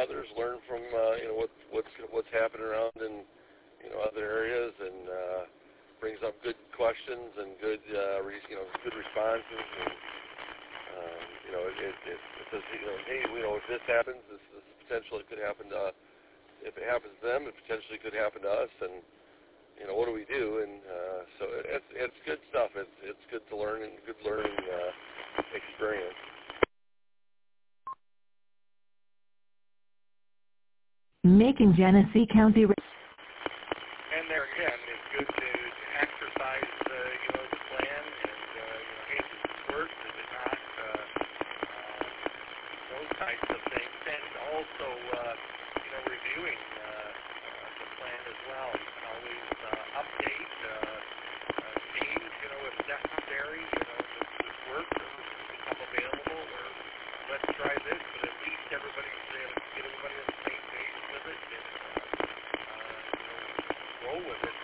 others, learn from what's happening around in other areas, and brings up good questions and good good responses. And it says, hey, if this happens, this potentially could happen to us. If it happens to them, it potentially could happen to us. And what do we do? And so it's good stuff. It's good to learn and good learning experience. Making Genesee County. And there again, it's good to exercise, the plan, and hey, does it work? Does it not? Those types of things, and also, reviewing the plan as well. You can always update, change, if necessary. Does this work? Does this become available? Or let's try this, but at least get everybody on the same page with it, and roll with it.